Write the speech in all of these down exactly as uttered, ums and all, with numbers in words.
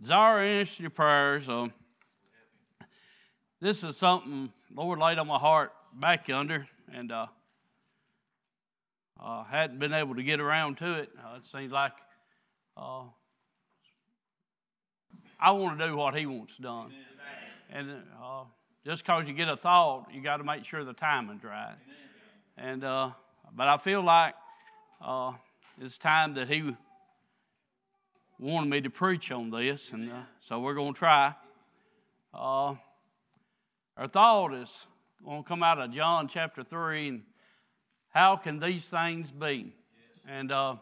Desire answer your prayers. Uh, this is something Lord laid on my heart back yonder, and uh, uh, hadn't been able to get around to it. Uh, it seems like uh, I want to do what He wants done. Amen. And uh, just because you get a thought, you got to make sure the timing's right. Amen. And uh, but I feel like uh, it's time that He wanted me to preach on this, and uh, so we're going to try. Uh, our thought is going to come out of John chapter three, and how can these things be? And uh,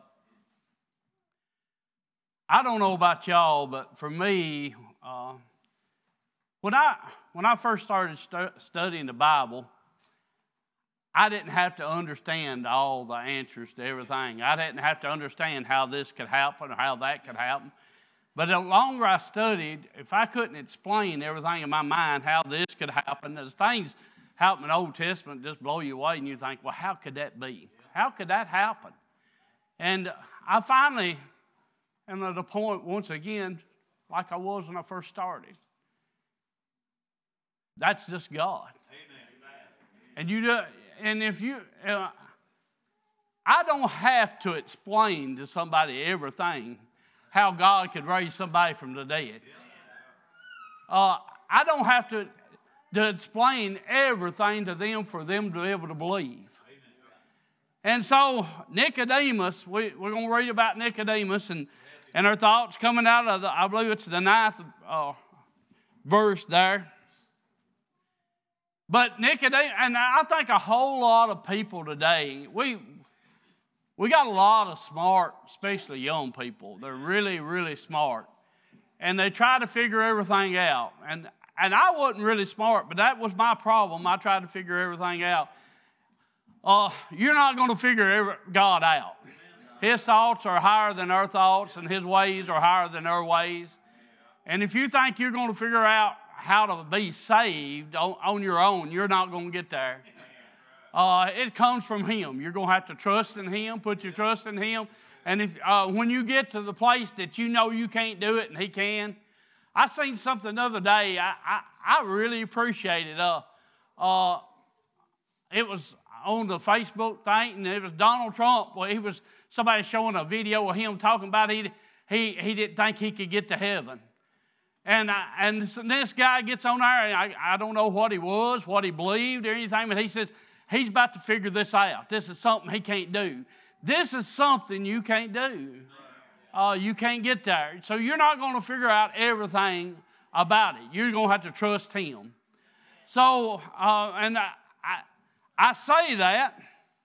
I don't know about y'all, but for me, uh, when I when I first started stu- studying the Bible, I didn't have to understand all the answers to everything. I didn't have to understand how this could happen or how that could happen. But the longer I studied, if I couldn't explain everything in my mind how this could happen, there's things happen in the Old Testament just blow you away, and you think, well, how could that be? How could that happen? And I finally am at a point, once again, like I was when I first started. That's just God. Amen. And you do. And if you, uh, I don't have to explain to somebody everything how God could raise somebody from the dead. Uh, I don't have to, to explain everything to them for them to be able to believe. And so Nicodemus, we, we're going to read about Nicodemus and, and our thoughts coming out of the, I believe it's the ninth uh, verse there. But Nicodemus, and I think a whole lot of people today, we we got a lot of smart, especially young people. They're really, really smart. And they try to figure everything out. And, and I wasn't really smart, but that was my problem. I tried to figure everything out. Uh, you're not going to figure every, God out. His thoughts are higher than our thoughts, and His ways are higher than our ways. And if you think you're going to figure out how to be saved on, on your own, you're not going to get there. Uh, it comes from Him. You're going to have to trust in Him, put your trust in Him. And if uh, when you get to the place that you know you can't do it and He can. I seen something the other day. I, I, I really appreciate it. Uh, uh, it was on the Facebook thing, and it was Donald Trump. Well, he was somebody showing a video of him talking about he, he, he didn't think he could get to heaven. And I, and this guy gets on there, and I, I don't know what he was, what he believed or anything, but he says he's about to figure this out. This is something he can't do. This is something you can't do. Uh, you can't get there. So you're not going to figure out everything about it. You're going to have to trust Him. So, uh, and I, I, I say that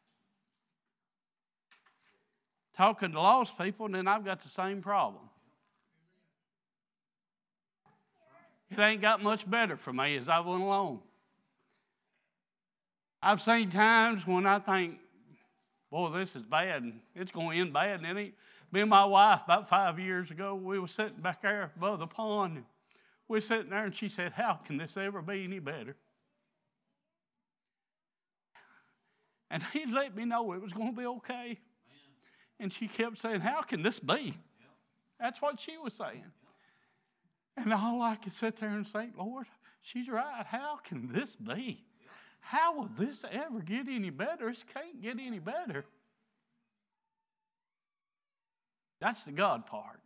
talking to lost people, and then I've got the same problem. It ain't got much better for me as I went along. I've seen times when I think, boy, this is bad, and it's going to end bad. And it ain't. Me and my wife, about five years ago, we were sitting back there above the pond. And we were sitting there, and she said, how can this ever be any better? And He let me know it was going to be okay. Man. And she kept saying, how can this be? Yep. That's what she was saying. And all I could sit there and say, Lord, she's right. How can this be? How will this ever get any better? It can't get any better. That's the God part.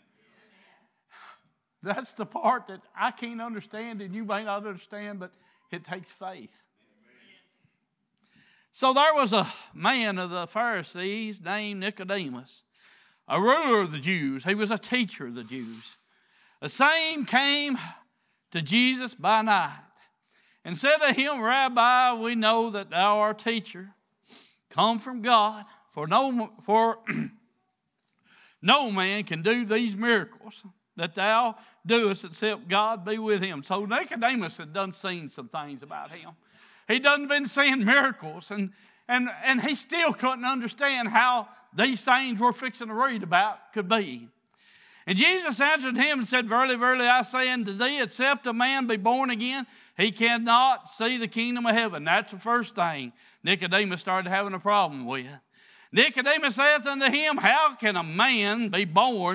Amen. That's the part that I can't understand and you may not understand, but it takes faith. Amen. So there was a man of the Pharisees named Nicodemus, a ruler of the Jews. He was a teacher of the Jews. The same came to Jesus by night and said to Him, Rabbi, we know that Thou art a teacher, come from God, for no, for no man can do these miracles that Thou doest except God be with him. So Nicodemus had done seen some things about Him. He done been seeing miracles, and, and, and he still couldn't understand how these things we're fixing to read about could be. And Jesus answered him and said, Verily, verily, I say unto thee, except a man be born again, he cannot see the kingdom of heaven. That's the first thing Nicodemus started having a problem with. Nicodemus saith unto him, How can a man be born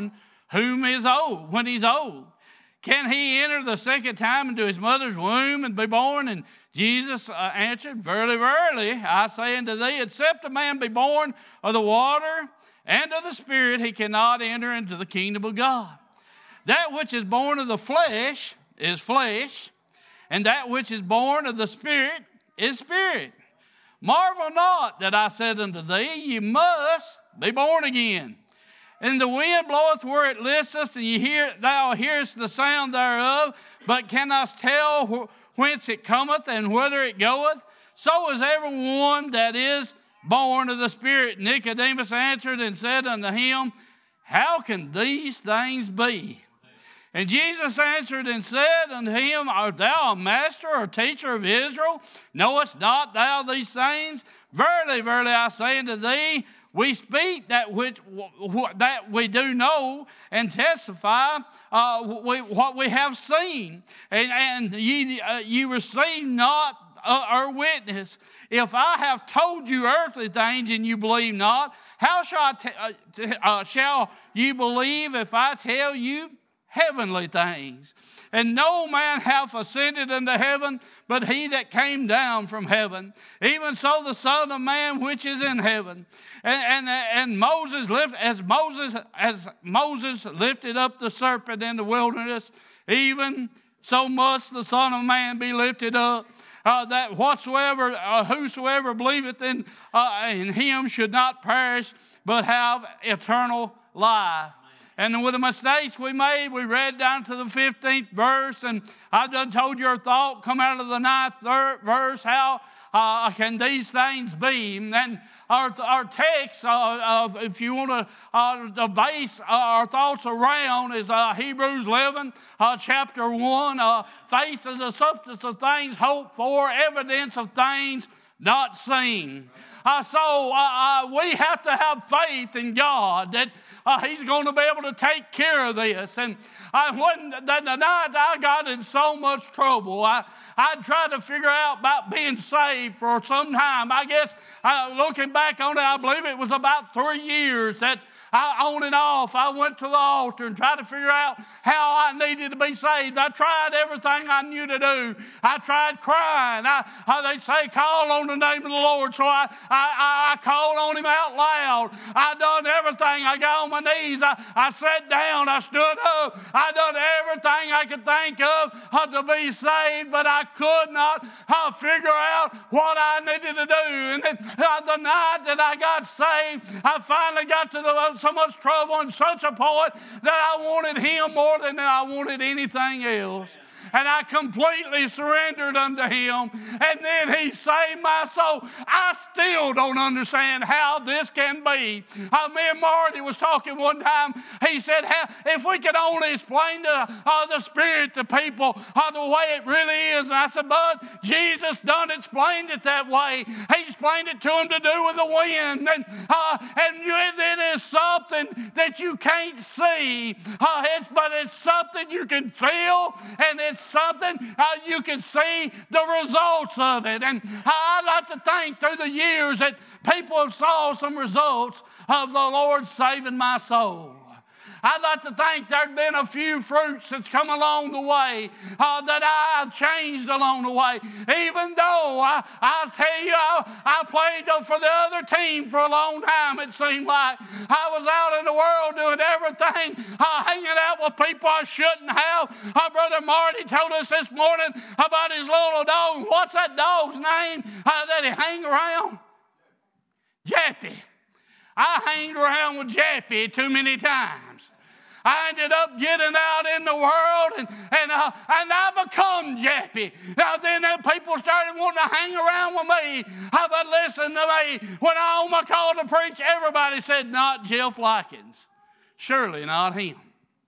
whom is old, when he's old? Can he enter the second time into his mother's womb and be born? And Jesus uh, answered, Verily, verily, I say unto thee, except a man be born of the water and of the Spirit, he cannot enter into the kingdom of God. That which is born of the flesh is flesh, and that which is born of the Spirit is spirit. Marvel not that I said unto thee, you must be born again. And the wind bloweth where it listeth, and you hear, thou hearest the sound thereof, but cannot tell wh- whence it cometh and whither it goeth. So is everyone that is born of the Spirit. Nicodemus answered and said unto him, How can these things be? And Jesus answered and said unto him, Art thou a master or teacher of Israel? Knowest not thou these things? Verily, verily, I say unto thee, we speak that which that we do know and testify uh, we, what we have seen, and, and ye, uh, you receive not our witness. If I have told you earthly things and you believe not, how shall I t- uh, t- uh, shall you believe if I tell you heavenly things? And no man hath ascended into heaven, but he that came down from heaven, even so the Son of Man which is in heaven. And, and, and Moses lift, as Moses as Moses lifted up the serpent in the wilderness, even so must the Son of Man be lifted up, uh, that whatsoever, uh, whosoever believeth in, uh, in him should not perish, but have eternal life. And with the mistakes we made, we read down to the fifteenth verse, and I've done told you our thought, come out of the ninth third verse, how uh, can these things be? And then our, our text, uh, uh, if you want to uh, base our thoughts around, is uh, Hebrews eleven, uh, chapter one. Uh, faith is the substance of things hoped for, evidence of things not seen. Uh, so uh, uh, we have to have faith in God that uh, He's going to be able to take care of this. And I, when the, the night I got in so much trouble, I, I tried to figure out about being saved for some time. I guess uh, looking back on it, I believe it was about three years that I, on and off, I went to the altar and tried to figure out how I needed to be saved. I tried everything I knew to do. I tried crying. I, I, they say, call on the name of the Lord. So I, I, I called on Him out loud. I done everything. I got on my knees. I, I sat down. I stood up. I done everything I could think of uh, to be saved, but I could not uh, figure out what I needed to do. And then uh, the night that I got saved, I finally got to the so much trouble and such a point that I wanted Him more than I wanted anything else. And I completely surrendered unto Him. And then He saved my soul. I still don't understand how this can be. Uh, me and Marty was talking one time. He said, if we could only explain the, uh, the Spirit to people uh, the way it really is. And I said, Bud, Jesus done explained it that way. He explained it to him to do with the wind. And, uh, and you, it is something that you can't see. Uh, it's, but it's something you can feel, and it's something uh, you can see the results of it. And I like to think through the years that people have saw some results of the Lord saving my soul. I'd like to think there'd been a few fruits that's come along the way uh, that I've changed along the way. Even though I, I tell you, I, I played for the other team for a long time, it seemed like. I was out in the world doing everything, uh, hanging out with people I shouldn't have. Uh, Brother Marty told us this morning about his little dog. What's that dog's name uh, that he hang around? Jappy. I hanged around with Jappy too many times. I ended up getting out in the world, and and, uh, and I become Jappy. Now then uh, people started wanting to hang around with me. Uh, but listen to me, when I on my call to preach, everybody said, not Jeff Likens. Surely not him.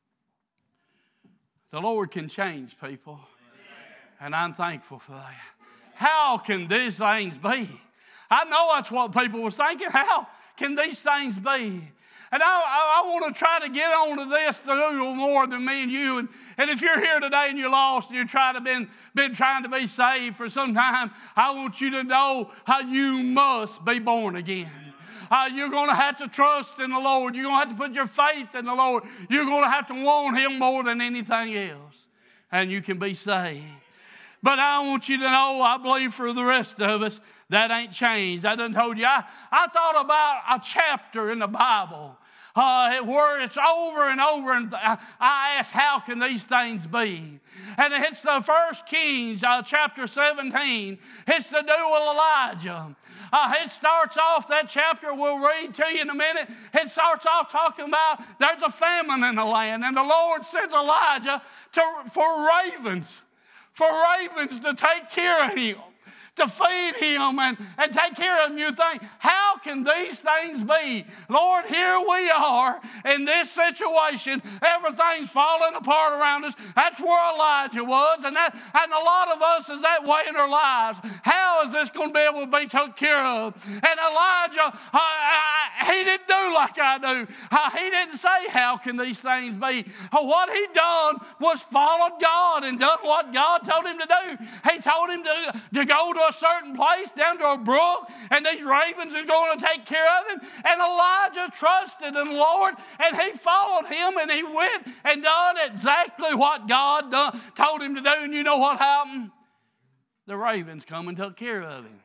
The Lord can change people, and I'm thankful for that. How can these things be? I know that's what people were thinking. How can these things be? And I, I, I want to try to get on to this a little more than me and you. And, and if you're here today and you're lost and you're trying to been, been trying to be saved for some time, I want you to know how you must be born again. uh, you're going to have to trust in the Lord. You're going to have to put your faith in the Lord. You're going to have to want Him more than anything else. And you can be saved. But I want you to know, I believe for the rest of us, that ain't changed. I done told you. I, I thought about a chapter in the Bible uh, where it's over and over, and I, I asked, how can these things be? And it's the First Kings, uh, chapter seventeen. It's to do with Elijah. Uh, it starts off, that chapter we'll read to you in a minute. It starts off talking about there's a famine in the land, and the Lord sends Elijah to, for ravens. For ravens to take care of him, to feed him and, and take care of him. You think, how can these things be? Lord, here we are in this situation. Everything's falling apart around us. That's where Elijah was, and, that, and a lot of us is that way in our lives. How is this going to be able to be taken care of? And Elijah, uh, I, he didn't do like I do. Uh, he didn't say, how can these things be? Uh, what he done was followed God and done what God told him to do. He told him to, to go to a certain place, down to a brook, and these ravens are going to take care of him. And Elijah trusted in the Lord, and he followed him, and he went and done exactly what God done, told him to do. And you know what happened? The ravens come and took care of him.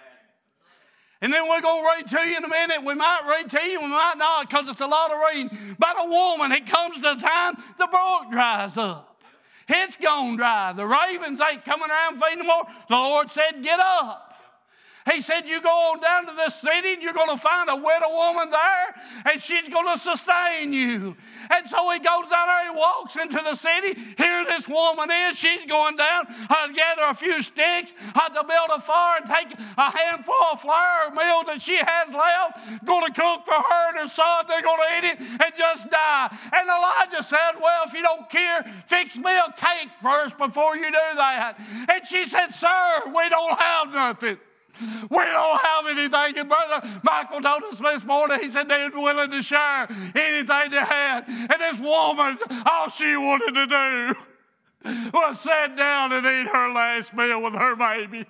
And then we're going to read to you in a minute. We might read to you, we might not, because it's a lot of reading. But a woman, it comes to the time the brook dries up. It's gone dry. The ravens ain't coming around feeding no more. The Lord said, get up. He said, you go on down to this city and you're going to find a widow woman there and she's going to sustain you. And so he goes down there, he walks into the city. Here this woman is. She's going down uh, to gather a few sticks uh, to build a fire and take a handful of flour or meal that she has left. Going to cook for her and her son. They're going to eat it and just die. And Elijah said, well, if you don't care, fix me a cake first before you do that. And she said, sir, we don't have nothing. We don't have anything. And Brother Michael told us this morning, he said they were willing to share anything they had. And this woman, all she wanted to do was sit down and eat her last meal with her baby.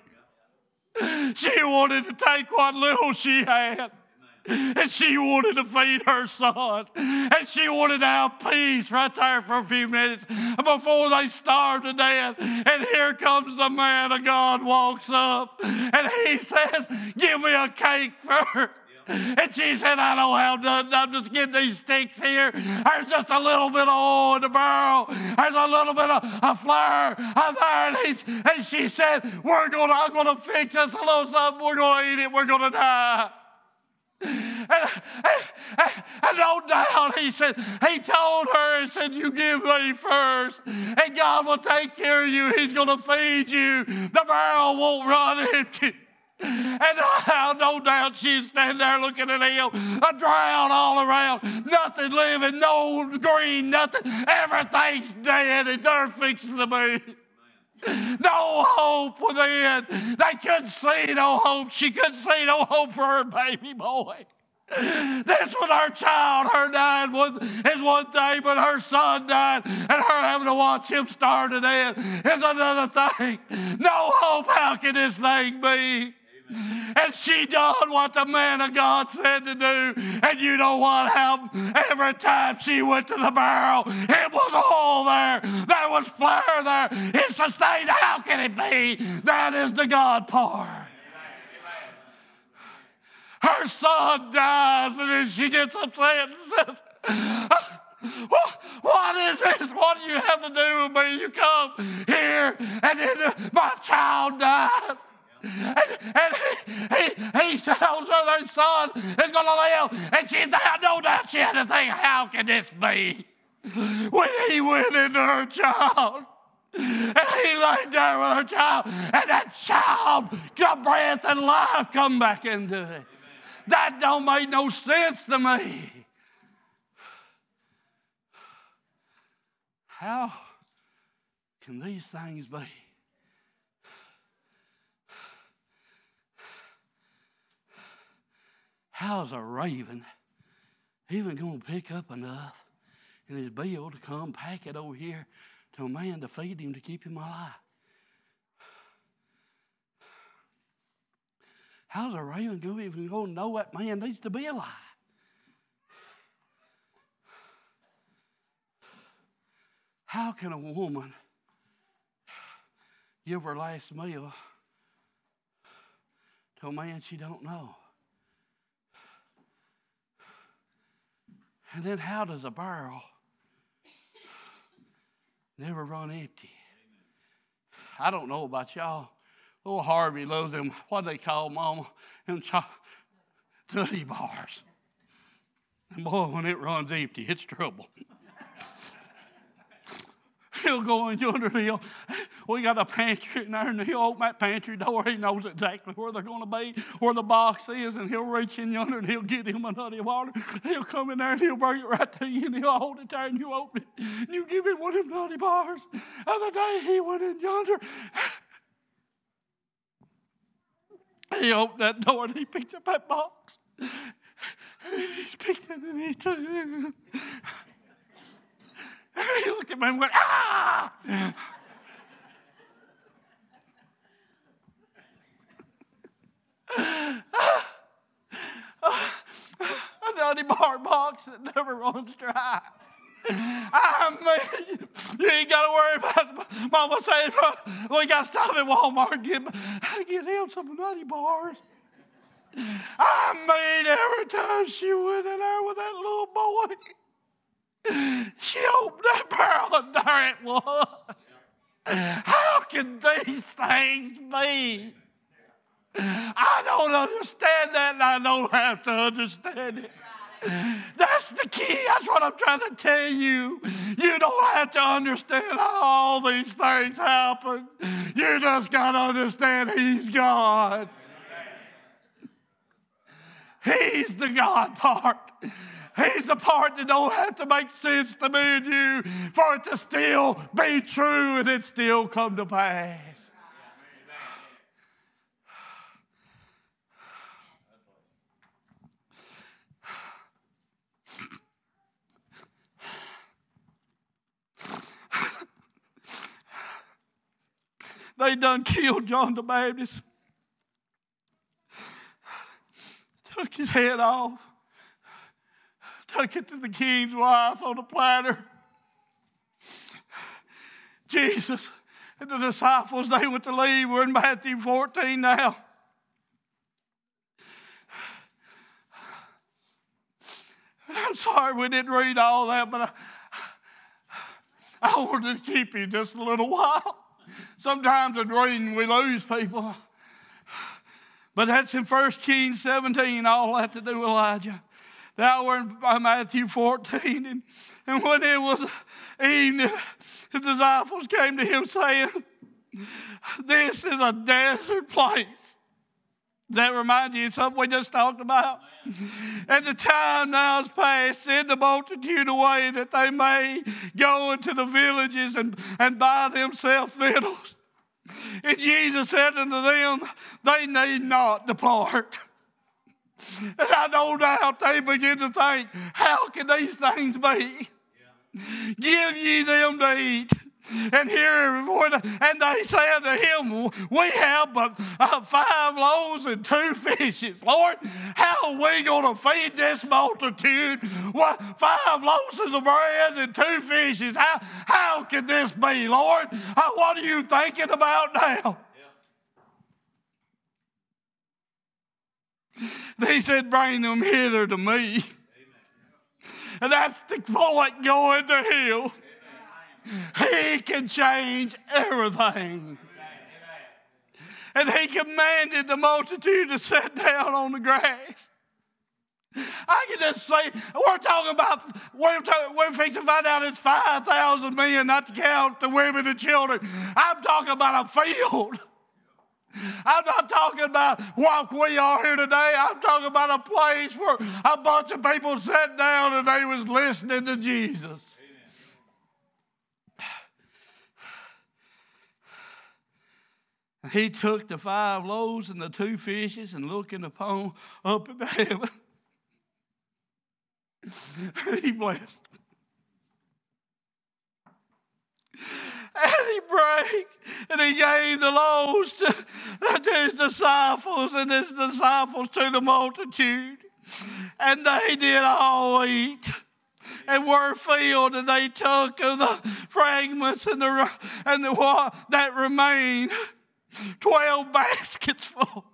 She wanted to take what little she had. And she wanted to feed her son. And she wanted to have peace right there for a few minutes before they starved to death. And here comes the man of God, walks up, and he says, give me a cake first. And she said, I don't have nothing. I'm just getting these sticks here. There's just a little bit of oil in the barrel. There's a little bit of, of flour out there. And, he's, and she said, we're gonna, I'm going to fix us a little something. We're going to eat it. We're going to die. And, and, and no doubt, he said, he told her, he said, you give me first, and God will take care of you. He's going to feed you. The barrel won't run empty. And uh, no doubt she's standing there looking at him, a drought all around, nothing living, no green, nothing. Everything's dead, and they're fixing to be. No hope within. They couldn't see no hope. She couldn't see no hope for her baby boy. This was her child. Her dying was, is one thing, but her son died, and her having to watch him starve to death is another thing. No hope. How can this thing be? And she done what the man of God said to do. And you know what happened? Every time she went to the barrel, it was oil there. There was flour there. It sustained. How can it be? That is the God part. Her son dies, and then she gets upset and says, what is this? What do you have to do with me? You come here, and then my child dies. And, and he, he, he tells her their son is going to live. And she had no doubt she had to think, how can this be? When he went into her child, and he laid there with her child, and that child, got breath and life come back into it. That don't make no sense to me. How can these things be? How's a raven even going to pick up enough in his bill to come pack it over here to a man to feed him to keep him alive? how's a raven going to even go know that man needs to be alive? How can a woman give her last meal to a man she don't know? And then how does a barrel never run empty? I don't know about y'all. Little Harvey loves them, what they call, Mama, them cho- nutty bars. And boy, when it runs empty, it's trouble. He'll go in yonder, he'll, we got a pantry in there, and he'll open that pantry door. He knows exactly where they're going to be, where the box is, and he'll reach in yonder, and he'll get him a nutty water. He'll come in there, and he'll bring it right to you, and he'll hold it there, and you open it, and you give him one of them nutty bars. The other day, he went in yonder. He opened that door, and he picked up that box. And he picked it, and he took it. He looked at me and went, ah! A nutty bar box that never runs dry. I mean, you ain't got to worry about it. Mama said, we got to stop at Walmart and get, get him some nutty bars. I mean, every time she went in there with that little boy, she opened that barrel and there it was. How can these things be? I don't understand that, and I don't have to understand it. That's the key. That's what I'm trying to tell you. You don't have to understand how all these things happen. You just got to understand He's God. He's the God part. He's the part that don't have to make sense to me and you for it to still be true and it still come to pass. They done killed John the Baptist. Took his head off. Took it to the king's wife on a platter. Jesus and the disciples, they went to leave. We're in Matthew fourteen now. I'm sorry we didn't read all that, but I, I wanted to keep you just a little while. Sometimes in reading we lose people. But that's in First Kings seventeen, all that to do with Elijah. Now we're in Matthew fourteen, and, and when it was evening, the disciples came to him saying, this is a desert place. Does that remind you of something we just talked about? And the time now is past, send the multitude away that they may go into the villages and, and buy themselves victuals. And Jesus said unto them, they need not depart. And I no doubt they begin to think, how can these things be? Yeah. Give ye them to eat. And here, and they said to him, we have but uh, five loaves and two fishes. Lord, how are we going to feed this multitude? What, five loaves of bread and two fishes. How, how can this be, Lord? Uh, what are you thinking about now? Yeah. He said, bring them hither to me. Amen. And that's the point going to him. He can change everything. And he commanded the multitude to sit down on the grass. I can just say, we're talking about, we're, talking, we're fixing to find out it's five thousand men, not to count the women and children. I'm talking about a field. I'm not talking about what we are here today. I'm talking about a place where a bunch of people sat down and they was listening to Jesus. He took the five loaves and the two fishes and looking upon up into heaven, he blessed. And he strength, and he gave the loaves to, to his disciples, and his disciples to the multitude. And they did all eat and were filled, and they took of the fragments and the and the what that remained, twelve baskets full.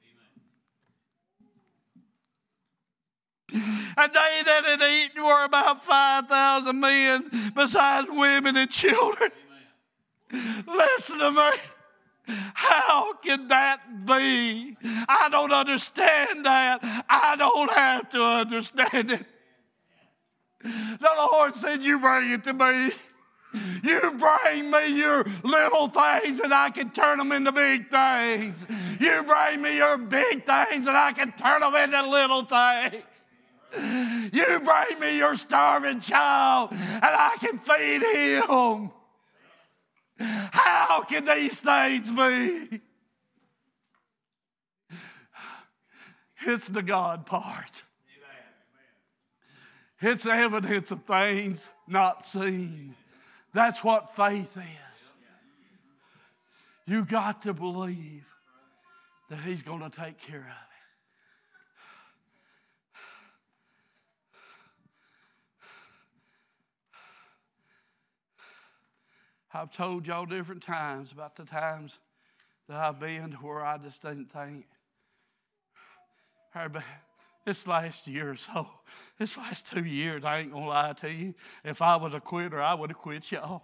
And they that had eaten were about five thousand men, besides women and children. Amen. Listen to me. How can that be? I don't understand that. I don't have to understand it. The Lord said, you bring it to me. You bring me your little things and I can turn them into big things. You bring me your big things and I can turn them into little things. You bring me your starving child and I can feed him. How can these things be? It's the God part. It's evidence of things not seen. That's what faith is. You got to believe that he's going to take care of it. I've told y'all different times about the times that I've been to where I just didn't think. This last year or so, this last two years, I ain't going to lie to you. If I was a quitter, I would have quit y'all.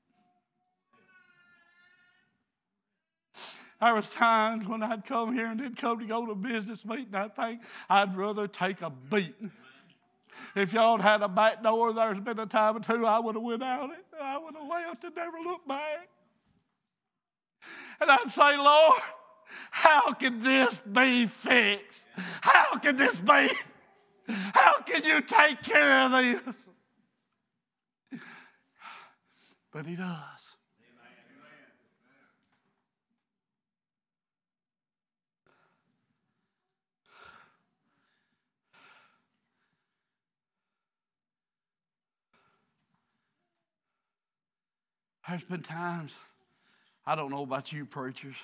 There was times when I'd come here and then come to go to a business meeting, I think I'd rather take a beating. If y'all had a back door, there's been a time or two I would have went out it. I would have left and never looked back. And I'd say, Lord, how can this be fixed? How can this be? How can you take care of this? But he does. There's been times, I don't know about you preachers,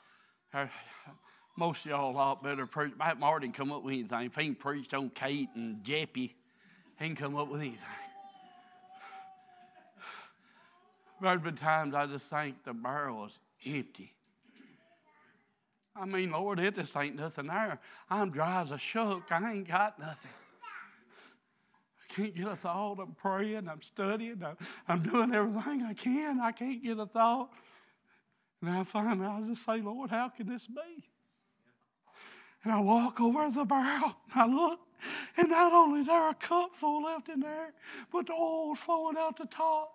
most of y'all a lot better preach. Martin come up with anything. If he ain't preached on Kate and Jeppy, he can come up with anything. There's been times I just think the barrel is empty. I mean, Lord, it just ain't nothing there. I'm dry as a shuck. I ain't got nothing. Can't get a thought. I'm praying, I'm studying, I'm, I'm doing everything I can. I can't get a thought. And I find I just say, Lord, how can this be? And I walk over the barrel, and I look, and not only is there a cup full left in there, but the oil's flowing out the top.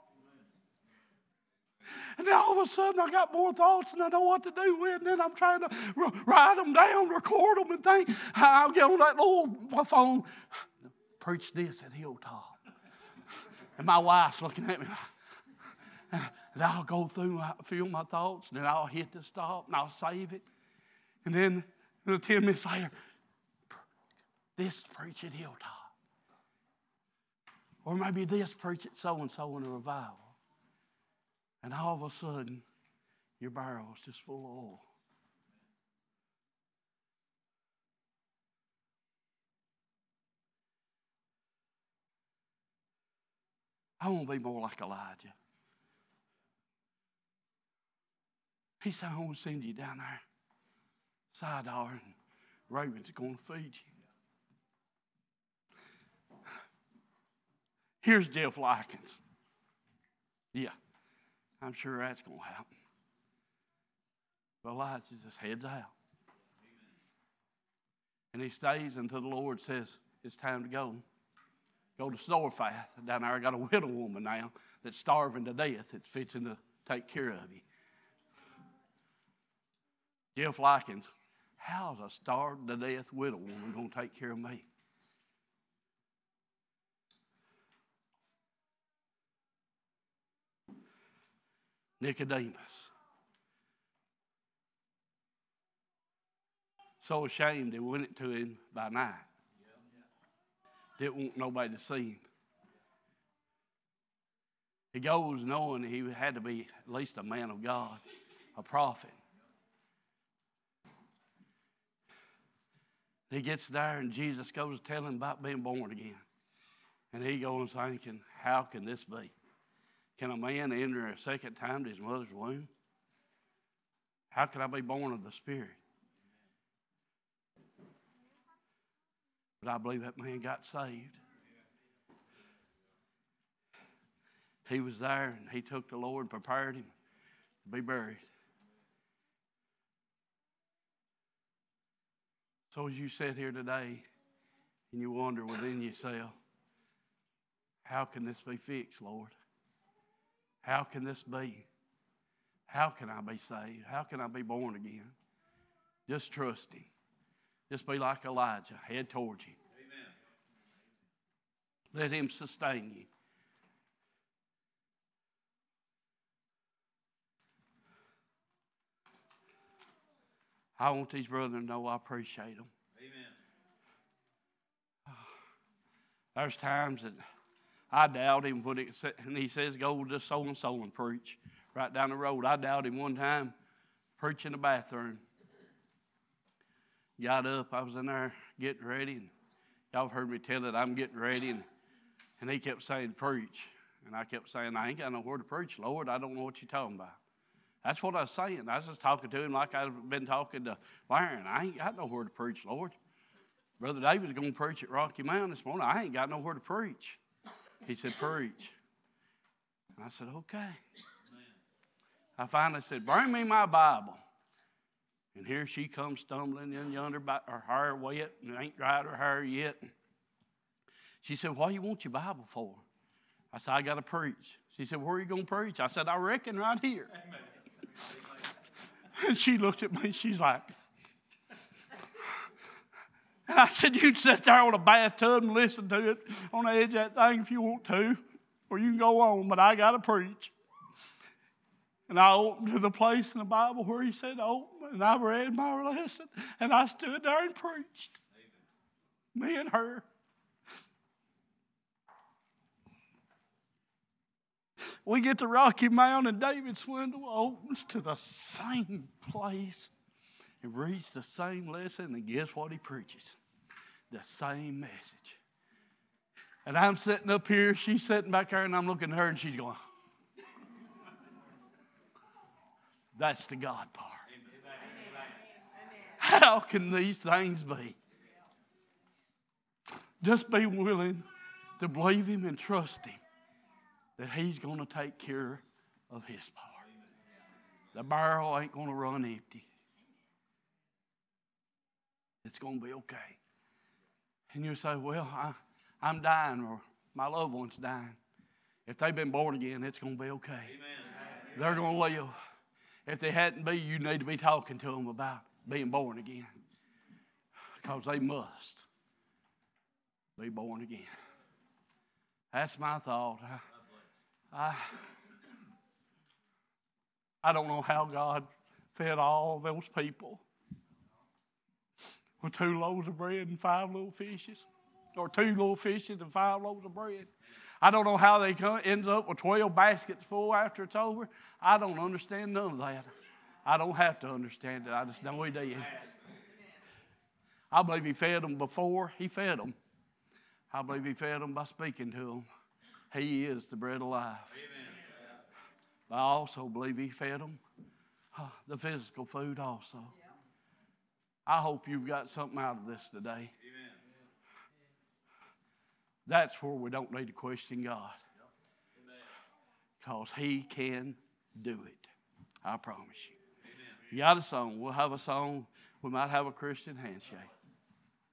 And then all of a sudden, I got more thoughts, and I know what to do with. And then I'm trying to write them down, record them, and think. I'll get on that little phone. Preach this at Hilltop. And my wife's looking at me. And I'll go through, I feel my thoughts, and then I'll hit the stop, and I'll save it. And then ten minutes later, this preach at Hilltop. Or maybe this preach at so-and-so in a revival. And all of a sudden, your barrel's just full of oil. I want to be more like Elijah. He said, I want to send you down there. Sidar and Ravens are going to feed you. Here's Jeff Likens. Yeah, I'm sure that's going to happen. But Elijah just heads out. And he stays until the Lord says, it's time to go. Go to Zarephath. Down there I got a widow woman now that's starving to death. It's fixing to take care of you. Jeff Likens, how's a starved to death widow woman going to take care of me? Nicodemus. So ashamed they went to him by night. Didn't want nobody to see him. He goes knowing he had to be at least a man of God, a prophet. He gets there and Jesus goes to tell him about being born again. And he goes thinking, how can this be? Can a man enter a second time to his mother's womb? How can I be born of the Spirit? But I believe that man got saved. He was there and he took the Lord and prepared him to be buried. So as you sit here today and you wonder within yourself, how can this be fixed, Lord? How can this be? How can I be saved? How can I be born again? Just trust him. Just be like Elijah, head towards him. Amen. Let him sustain you. I want these brothers to know I appreciate them. Amen. There's times that I doubt him, when it, and he says, go to so-and-so and preach right down the road. I doubt him one time, preaching in the bathroom. Got up, I was in there getting ready, and y'all have heard me tell it, I'm getting ready, and, and he kept saying, preach. And I kept saying, I ain't got nowhere to preach, Lord. I don't know what you're talking about. That's what I was saying. I was just talking to him like I've been talking to Larry. I ain't got nowhere to preach, Lord. Brother David's going to preach at Rocky Mountain this morning. I ain't got nowhere to preach. He said, preach. And I said, okay. Amen. I finally said, bring me my Bible. And here she comes stumbling in yonder, her hair wet, and ain't dried her hair yet. She said, what do you want your Bible for? I said, I got to preach. She said, where are you going to preach? I said, I reckon right here. Amen. And she looked at me and she's like, and I said, you can sit there on a bathtub and listen to it on the edge of that thing if you want to, or you can go on, but I got to preach. And I opened to the place in the Bible where he said open, and I read my lesson, and I stood there and preached. Amen. Me and her. We get to Rocky Mountain, and David Swindle opens to the same place and reads the same lesson, and guess what he preaches? The same message. And I'm sitting up here, she's sitting back there, and I'm looking at her, and she's going, that's the God part. Amen. How can these things be? Just be willing to believe him and trust him that he's going to take care of his part. The barrel ain't going to run empty. It's going to be okay. And you say, well, I, I'm dying, or my loved one's dying. If they've been born again, it's going to be okay. Amen. They're going to live. If they hadn't been, you need to be talking to them about being born again. Because they must be born again. That's my thought. I, I, I don't know how God fed all those people with two loaves of bread and five little fishes, or two little fishes and five loaves of bread. I don't know how they come, ends up with twelve baskets full after it's over. I don't understand none of that. I don't have to understand it. I just know he did. I believe he fed them before he fed them. I believe he fed them by speaking to them. He is the bread of life. Amen. I also believe he fed them uh, the physical food also. I hope you've got something out of this today. Amen. That's where we don't need to question God. Because he can do it. I promise you. Amen. If you got a song, we'll have a song. We might have a Christian handshake.